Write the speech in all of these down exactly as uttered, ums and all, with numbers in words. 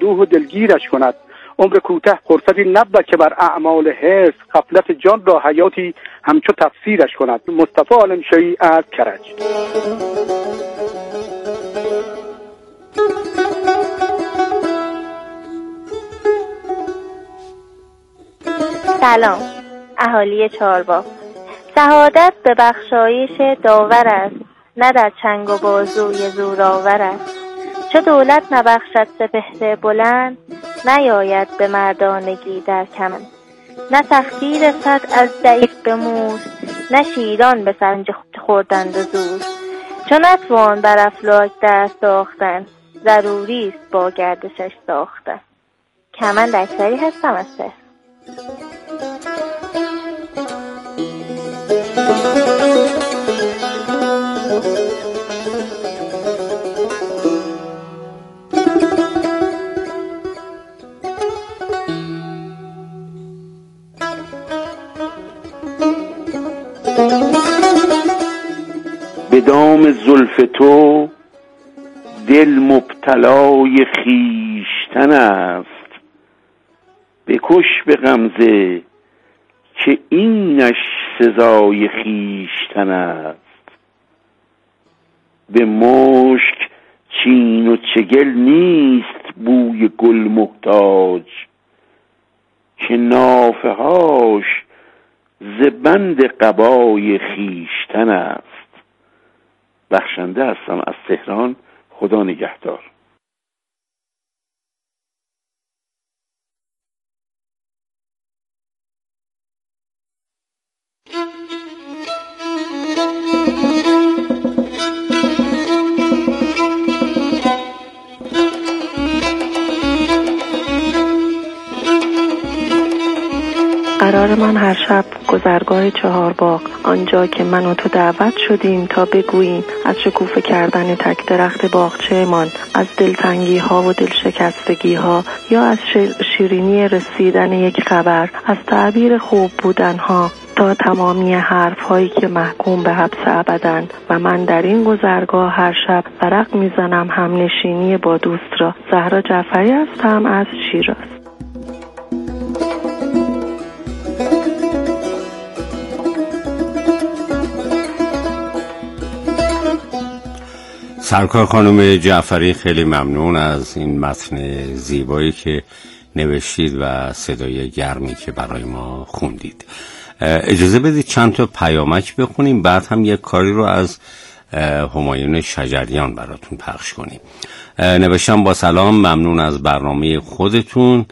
اندوه و دلگیرش کند. عمر کوته فرصتی نبود که بر اعمال حرص غفلت جان را حیاتی همچو تفسیرش کند. مصطفی عالمشاهی از کرج. سلام اهالی چهارباغ. سعادت به بخشایش داور است، نه در چنگ و بازوی زورآور است. چه دولت نبخشد سپهر بلند، نیاید به مردانگی در کمن. نه سختی رسد از ضعیف به موس، نه شیران به سنج خوردند و زور. چون نتوان بر افلاک دست ساختن، ضروری است با گردشش ساختن. کمند اکثری هستم از سه. به دام زلف تو دل مبتلای خیشتن است، بکش به غمزه که اینش سزای خیشتن است. به مشک چین و چگل نیست بوی گل محتاج، که نافه هاش ز بند قبای خیشتن است. بخشنده هستم از تهران. خدا نگهدار. قرار من هر شب گذرگاه چهارباغ، آنجا که من و تو دعوت شدیم تا بگوییم از شکوفه کردن تک درخت باغچه من، از دلتنگی ها و دلشکستگی ها، یا از شیرینی رسیدن یک خبر، از تعبیر خوب بودن ها تا تمامی حرف هایی که محکوم به حبس ابدن. و من در این گذرگاه هر شب ورق میزنم هم نشینی با دوست را. زهرا جعفری هستم از شیراز. سرکار خانم جعفری، خیلی ممنون از این متن زیبایی که نوشتید و صدای گرمی که برای ما خوندید. اجازه بدید چند تا پیامک بخونیم، بعد هم یک کاری رو از همایون شجریان براتون پخش کنیم. نوشتم با سلام، ممنون از برنامه خودتون.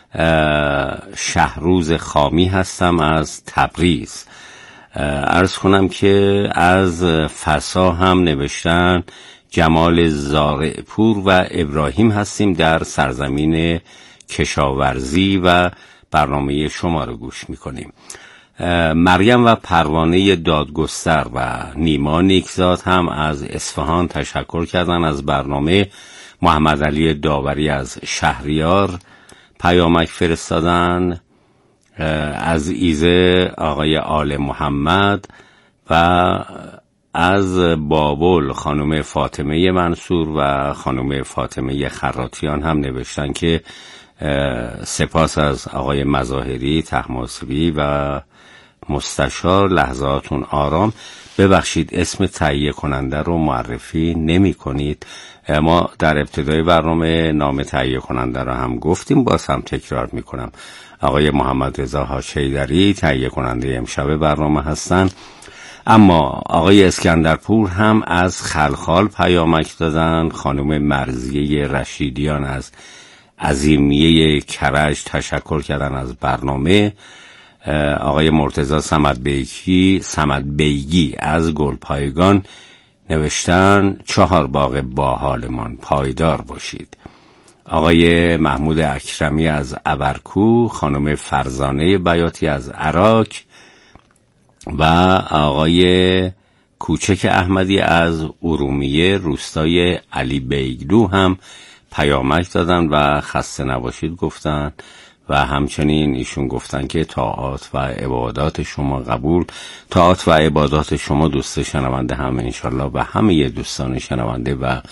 شهروز خامی هستم از تبریز. عرض کنم که از فسا هم نوشتن جمال زارعپور و ابراهیم هستیم در سرزمین کشاورزی و برنامه شما رو گوش میکنیم. مریم و پروانه دادگستر و نیما نیکزاد هم از اصفهان تشکر کردن از برنامه. محمد علی داوری از شهریار پیامک فرستادن. از ایزه آقای آل محمد و از بابل خانم فاطمه منصور و خانم فاطمه خراتیان هم نوشتن که سپاس از آقای مظاهری طهماسبی و مستشار، لحظاتون آرام. ببخشید اسم تهیه کننده رو معرفی نمی کنید. ما در ابتدای برنامه نام تهیه کننده رو هم گفتیم، باز هم تکرار می کنم. آقای محمد رضا حاج‌حیدری تهیه کننده امشب برنامه هستن. اما آقای اسکندرپور هم از خلخال پیامک دادن. خانم مرضیه رشیدیان از عظیمیه کرج تشکر کردن از برنامه. آقای مرتضی صمدبیگی صمدبیگی از گلپایگان نوشتن چهار باغ باحالمان پایدار باشید. آقای محمود اکرمی از ابرکو، خانم فرزانه بیاتی از عراق و آقای کوچک احمدی از ارومیه روستای علی بیگلو هم پیامک دادن و خسته نباشید گفتن و همچنین ایشون گفتن که طاعات و عبادات شما قبول، طاعات و عبادات شما دوست شنونده هم انشالله و همه دوستان شنونده و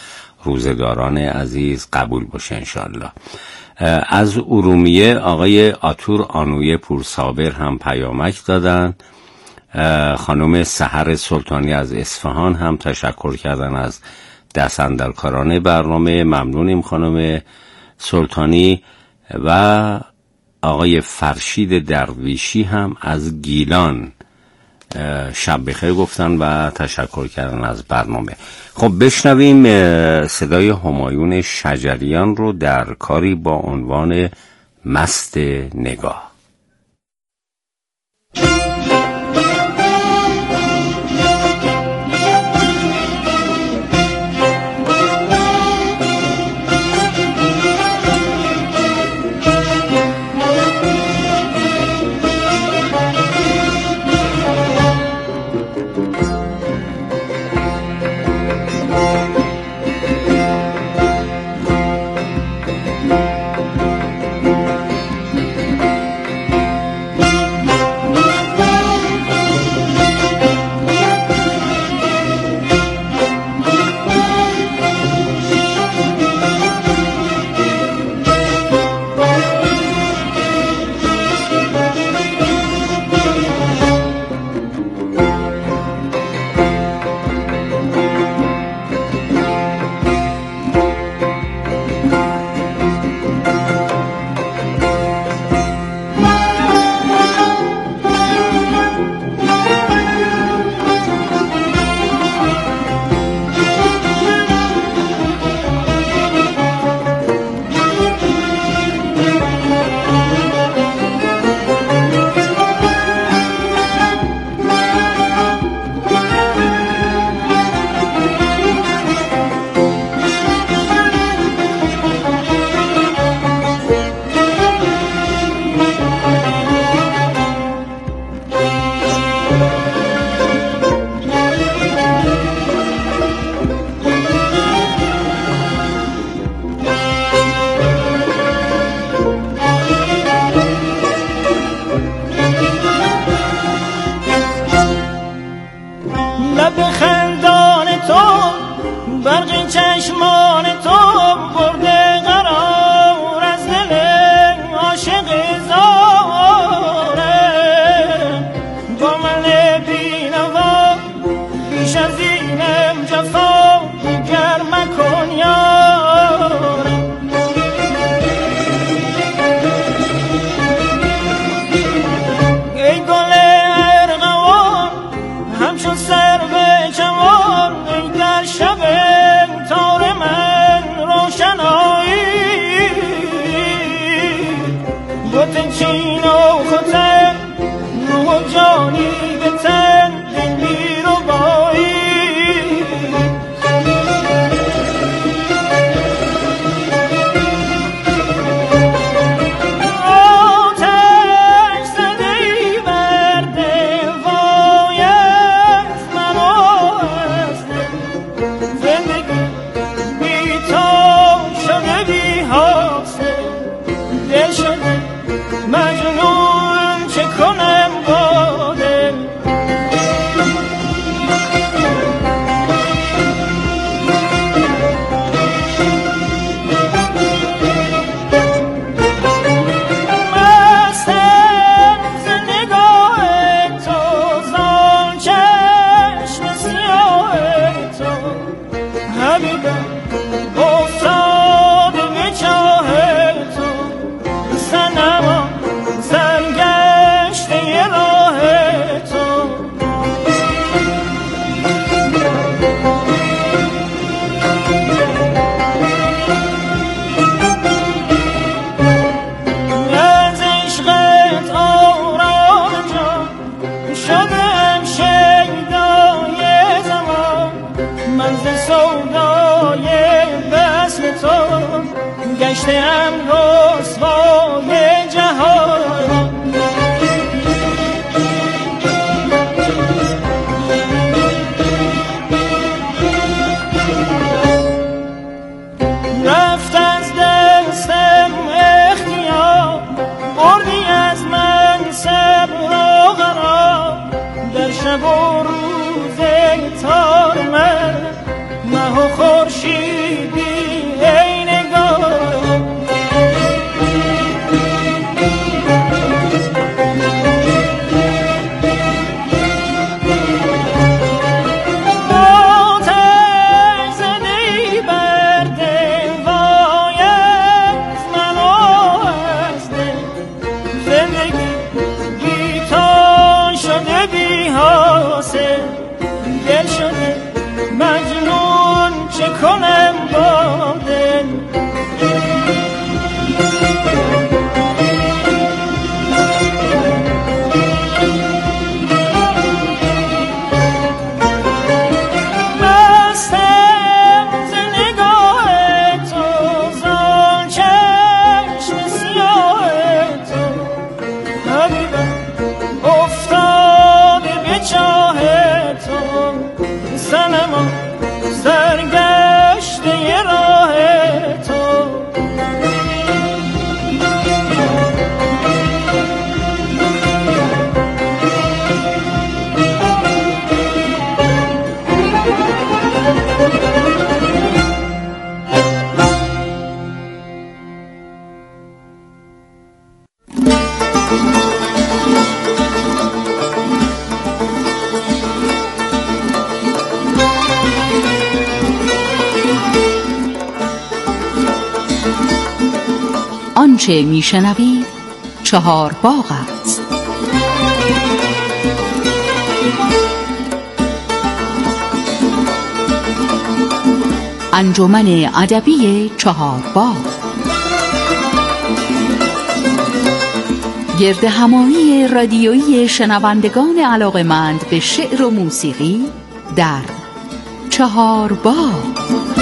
روزگاران عزیز قبول باشه انشالله. از ارومیه آقای آتور آنوی پورصابر هم پیامک دادن. خانم سحر سلطانی از اصفهان هم تشکر کردن از دست اندرکاران برنامه. ممنونیم خانم سلطانی. و آقای فرشید درویشی هم از گیلان شب بخیر گفتن و تشکر کردن از برنامه. خب بشنویم صدای همایون شجریان رو در کاری با عنوان مست نگاه. شب و روز تار من مه و خورشید آنچه میشنوید چهار باغ است. انجمن ادبی چهار باغ گرد همایی رادیویی شنوندگان علاقه‌مند به شعر و موسیقی در چهار باغ.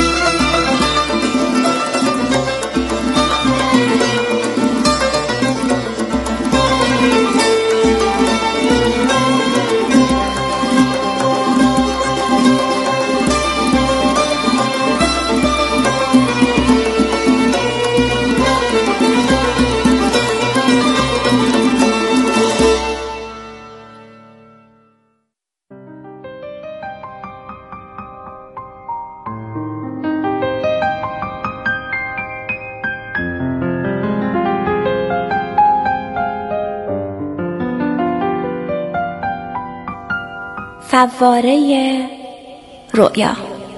فواره رؤیا.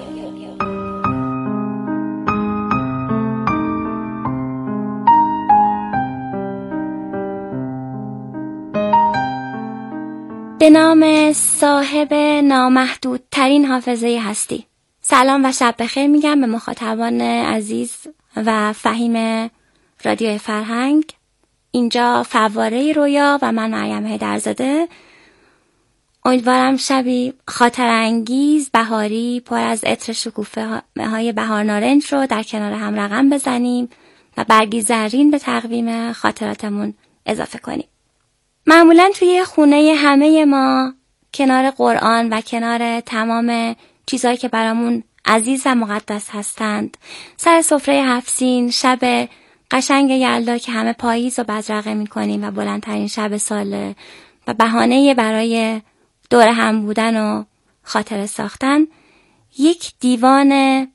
به نام صاحب نامحدودترین حافظه هستی. سلام و شب بخیر میگم به مخاطبان عزیز و فهیم رادیو فرهنگ. اینجا فواره رؤیا و من مریم حیدرزاده. امیدوارم شبی خاطر انگیز، بهاری، پر از عطر شکوفه های بهار نارنج رو در کنار هم رقم بزنیم و برگی زرین به تقویم خاطراتمون اضافه کنیم. معمولاً توی خونه همه ما کنار قرآن و کنار تمام چیزهایی که برامون عزیز و مقدس هستند، سر سفره هفت سین، شب قشنگ یلدا که همه پاییز رو بدرقه می‌کنیم و بلندترین شب ساله و بهانه برای دور هم بودن و خاطره ساختن، یک دیوان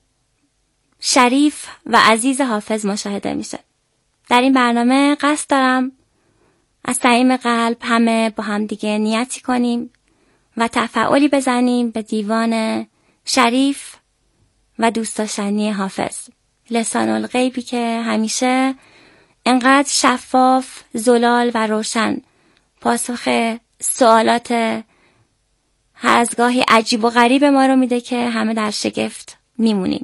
شریف و عزیز حافظ مشاهده میشه. در این برنامه قصد دارم از صمیم قلب همه با هم دیگه نیتی کنیم و تفاعلی بزنیم به دیوان شریف و دوست داشتنی حافظ، لسان الغیبی که همیشه انقدر شفاف، زلال و روشن پاسخ سوالات هر از گاهی عجیب و غریب ما رو میده که همه در شگفت میمونیم.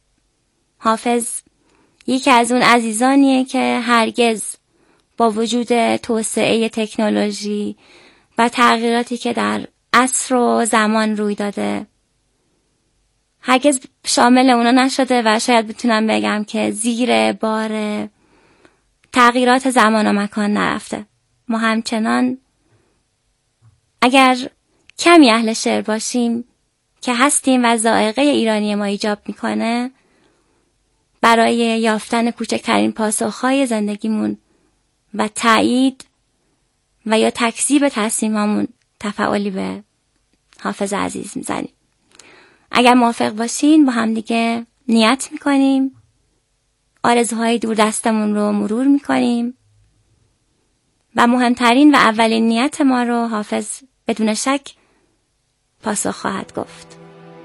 حافظ یکی از اون عزیزانیه که هرگز با وجود توسعه تکنولوژی و تغییراتی که در عصر و زمان روی داده هرگز شامل اونا نشده و شاید بتونم بگم که زیر بار تغییرات زمان و مکان نرفته. ما همچنان اگر کمی اهل شعر باشیم که هستیم و ذائقه ایرانی ما ایجاب میکنه، برای یافتن کوچکترین پاسخهای زندگیمون و تایید و یا تکذیب تصمیمامون تفاعلی به حافظ عزیز میزنیم. اگر موافق باشین با هم دیگه نیت میکنیم، آرزوهای دور دستمون رو مرور میکنیم و مهمترین و اولین نیت ما رو حافظ بدون شک پاسخ خواهد گفت.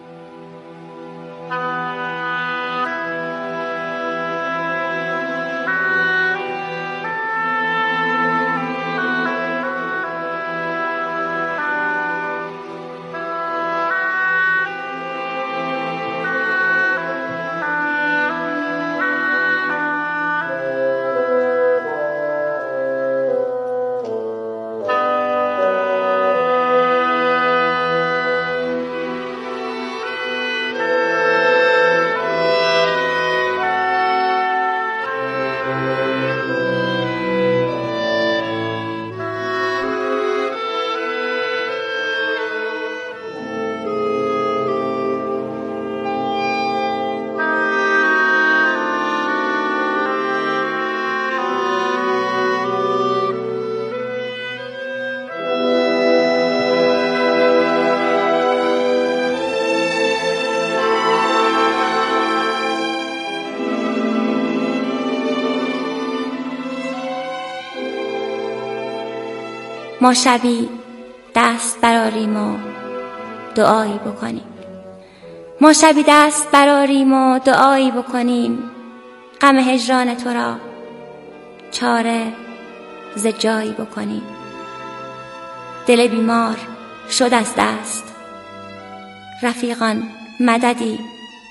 ما شبی دست براریم و دعایی بکنیم. ما شبی دست براریم و دعایی بکنیم، غم هجران تو را چاره ز جایی بکنیم. دل بیمار شد از دست، رفیقان مددی.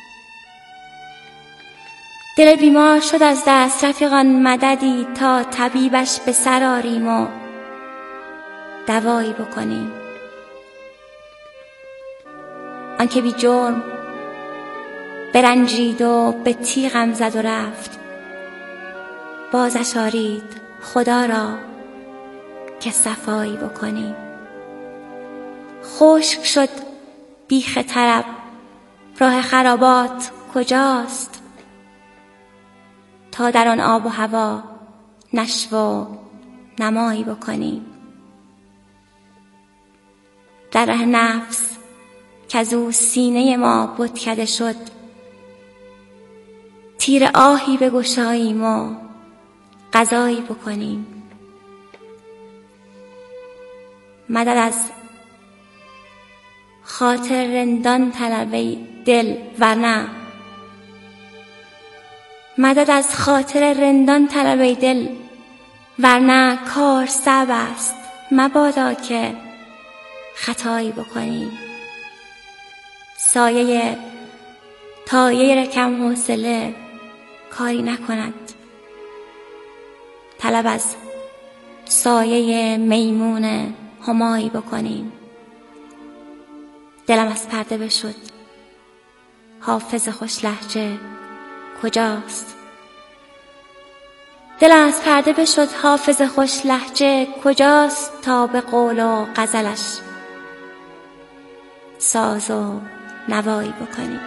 دل بیمار شد از دست، رفیقان مددی، تا طبیبش به سر آریم و دوایی بکنیم. آنکه بی جرم برنجید و به تیغم زد و رفت، بازش آرید خدا را که صفایی بکنیم. خشک شد بیخ طرب، راه خرابات کجاست؟ تا در آن آب و هوا نشو و نمایی بکنیم. در ره نفس که از او سینه ما بتکده شد، تیر آهی بگشاییم و قضایی بکنیم. مدد از خاطر رندان طلب ای دل، ورنه مدد از خاطر رندان طلب ای دل، ورنه کار صعب است، مبادا که خطایی بکنیم. سایه طایر کم حوصله کاری نکند، طلب از سایه میمون همایی بکنیم. دلم از پرده بشد، حافظ خوش لهجه کجاست؟ دلم از پرده بشد، حافظ خوش لهجه کجاست؟ تا به قول و غزلش ساز و نوایی بکنیم.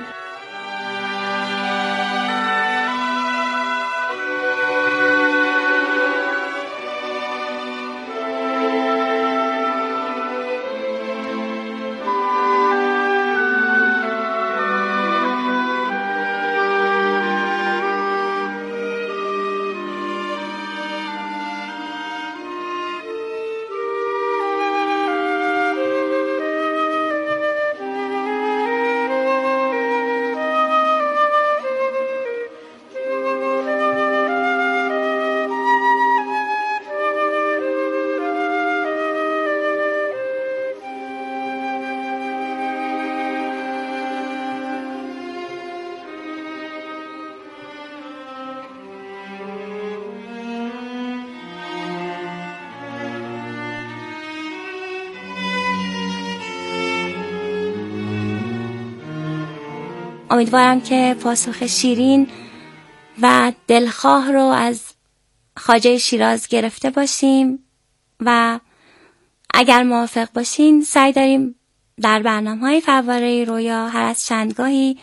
امیدوارم که پاسخ شیرین و دلخواه رو از خواجه شیراز گرفته باشیم و اگر موافق باشین سعی داریم در برنامه‌های فواره رویا هر از چندگاهی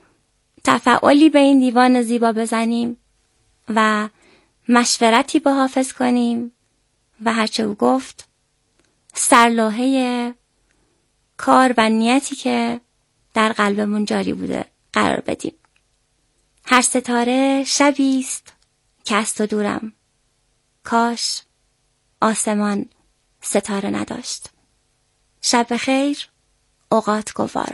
تفاعلی به این دیوان زیبا بزنیم و مشورتی با حافظ کنیم و هرچه او گفت سرلوحه کار و نیتی که در قلبمون جاری بوده قرار بدیم. هر ستاره شبی است که از تو دورم، کاش آسمان ستاره نداشت. شب بخیر، اوقات گوارا.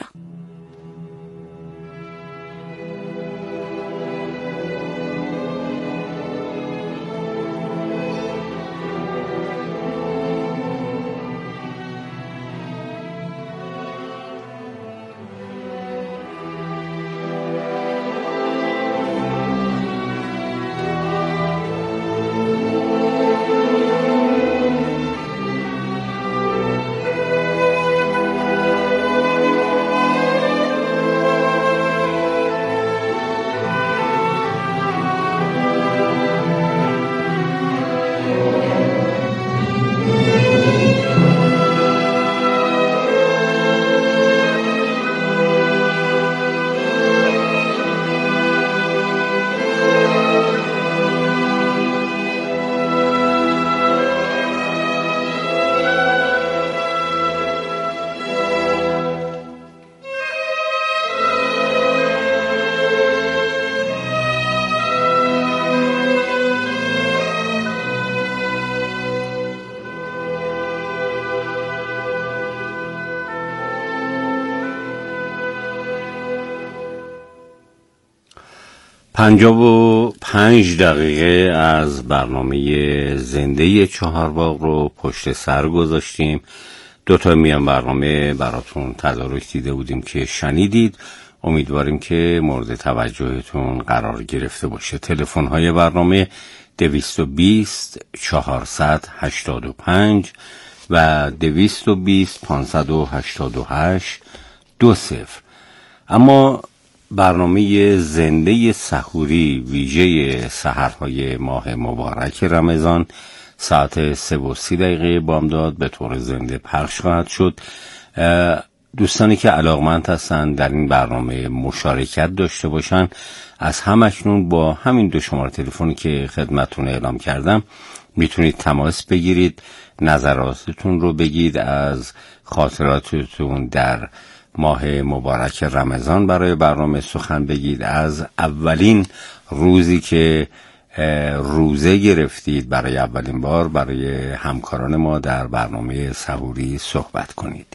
پنجاه و پنج دقیقه از برنامه زنده چهارباغ رو پشت سر گذاشتیم. دو تا میان برنامه براتون تدارک دیده بودیم که شنیدید. امیدواریم که مورد توجهتون قرار گرفته باشه. تلفن های برنامه دویست و بیست چهارصد هشتاد و پنج و دویست و بیست پانصد و هشتاد و هشت دو صفر. اما برنامه زنده سحوری ویژه سحرهای ماه مبارک رمضان ساعت سه و سی دقیقه بامداد به طور زنده پخش خواهد شد. دوستانی که علاقمند هستن در این برنامه مشارکت داشته باشن، از همکنون با همین دو شماره تلفنی که خدمتتون اعلام کردم میتونید تماس بگیرید، نظراتتون رو بگید، از خاطراتتون در ماه مبارک رمضان برای برنامه سخن بگید، از اولین روزی که روزه گرفتید برای اولین بار برای همکاران ما در برنامه سحوری صحبت کنید.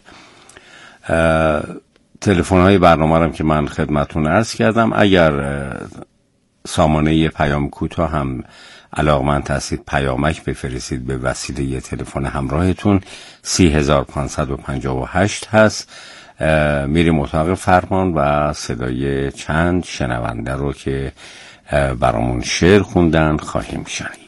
تلفن های برنامه رو که من خدمتتون عرض کردم. اگر سامانه پیام کوتاه هم علاقمند هستید پیامک بفرستید به وسیله تلفن همراهتون سی هزار پانصد و پنجاه و هشت هست. میریم اتاق فرمان و صدای چند شنونده رو که برامون شعر خوندن خواهیم شنید.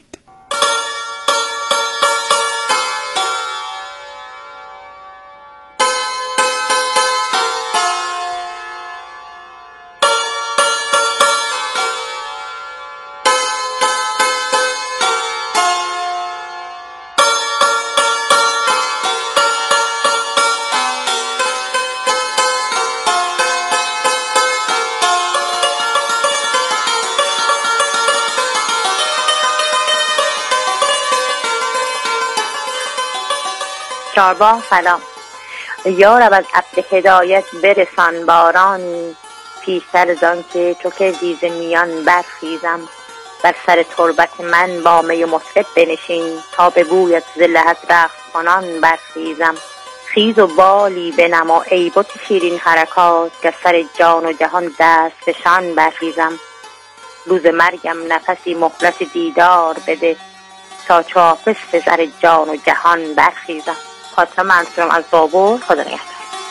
چهارباغ سلام. یا رب از ابر هدایت برسان بارانی، پیشتر زان که چو کردی ز میان برخیزم. بر سر تربت من با می مطرب بنشین، تا به بویت ز لحد رقص کنان برخیزم. خیز و بالی بنما ای بت شیرین حرکات، که سر جان و جهان دست فشان برخیزم. روز مرگم نفسی مخلص دیدار بده، تا چو حافظ به سر جان و جهان برخیزم. خاطر منصورم از بابور. خدا نگهدار.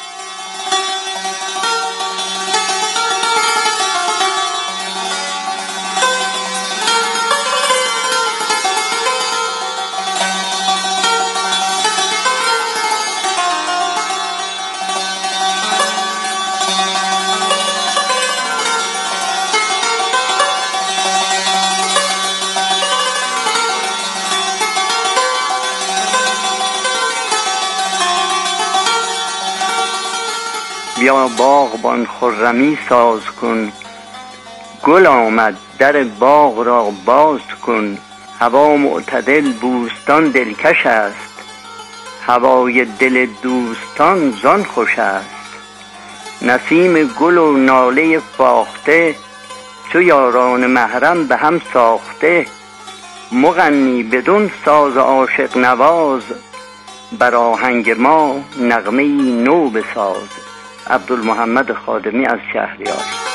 بیا باغبان خرمی ساز کن، گل آمد در باغ را باز کن. هوا معتدل بوستان دلکش است، هوای دل دوستان زان خوش است. نسیم گل و ناله فاخته، چو یاران محرم به هم ساخته. مغنی بدون ساز عاشق نواز، بر آهنگ ما نغمه نو بساز. عبدالمحمد خادمی از شهریار.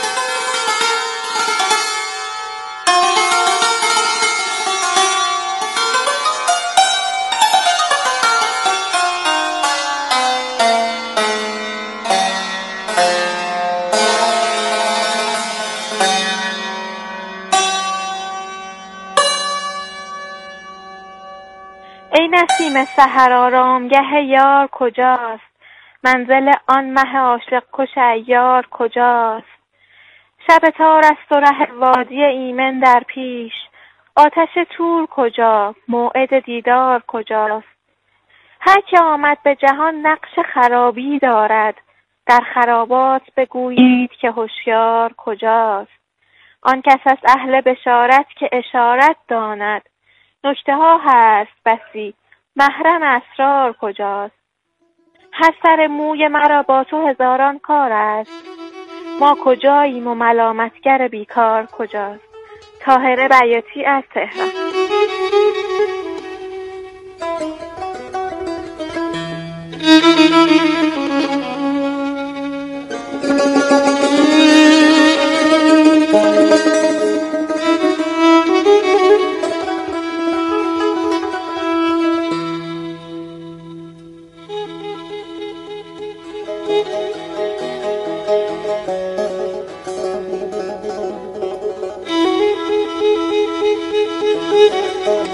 ای نسیم سحر آرامگه یار کجاست؟ منزل آن مه عاشق کش عیار کجاست؟ شب تار است و ره وادی ایمن در پیش، آتش طور کجا؟ موعد دیدار کجاست؟ هر که آمد به جهان نقش خرابی دارد، در خرابات بگویید که هوشیار کجاست؟ آن کس است اهل بشارت که اشارت داند، نکته ها هست بسی محرم اسرار کجاست؟ هر سر موی مرا با تو هزاران کار است، ما کجاییم و ملامتگر بیکار کجاست؟ طاهره بیاتی از تهران.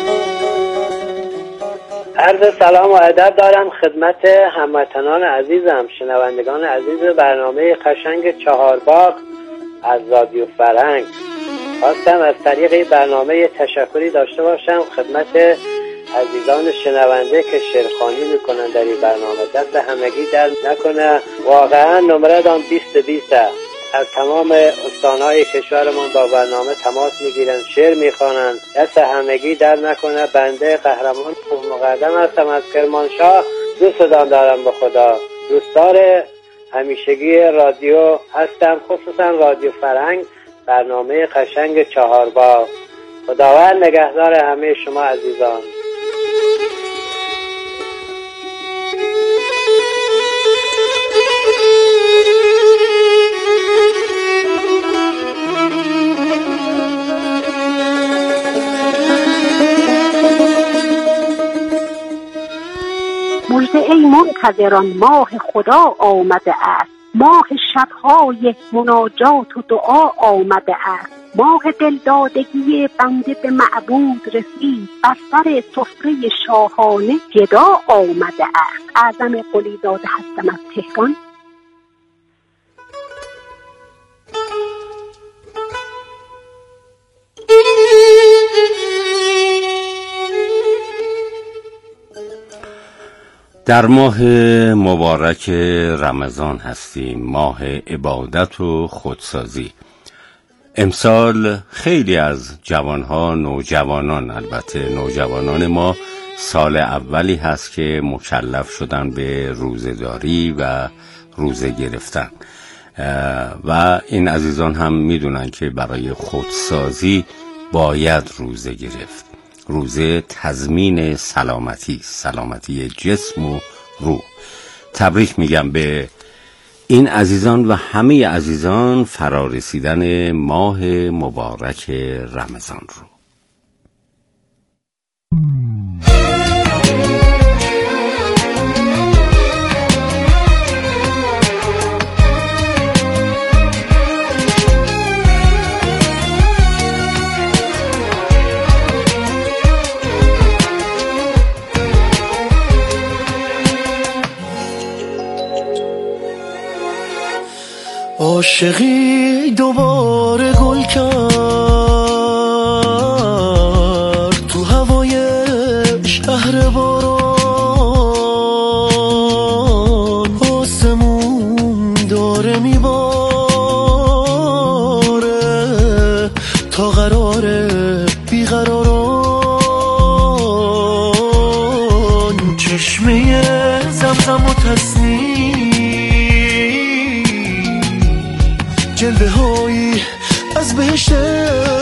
عرض سلام و ادب دارم خدمت هموطنان عزیزم، شنوندگان عزیز برنامه قشنگ چهارباغ از رادیو فرهنگ. خواستم از طریق این برنامه تشکری داشته باشم خدمت عزیزان شنونده که شعرخوانی میکنن در این برنامه. دست همگی در نکنه، واقعا نمره دان بیست بیست از تمام استانهای کشورمان با برنامه تماس میگیرن، شعر میخوانن. دست همگی در نکنه. بنده قهرمان مقدم هستم از کرمانشاه. دوستان دارم به خدا، دوستدار همیشگی رادیو هستم، خصوصا رادیو فرهنگ، برنامه قشنگ چهارباغ. خداوند نگهدار همه شما عزیزان. مژده ای منتظران، ماه خدا آمده است، ماه شبهای مناجات و دعا آمده است، ماه دلدادگی بنده به معبود رسید، بر سر سفره شاهانه گدا آمده است. اعظم قلی زاده هستم از تهران. در ماه مبارک رمضان هستیم، ماه عبادت و خودسازی. امسال خیلی از جوانها، نوجوانان، البته نوجوانان ما، سال اولی هست که مکلف شدن به روزه‌داری و روزه گرفتن و این عزیزان هم میدونن که برای خودسازی باید روزه گرفت. روزه تضمین سلامتی، سلامتی جسم و روح. تبریک میگم به این عزیزان و همه عزیزان فرارسیدن ماه مبارک رمضان رو. عاشقی دوباره گل کرد تو هوای شهر باران، آسمون داره میباره تا قراره بیقراران. چشمه زمزم و تسنیم، جلوه هایی از بهشت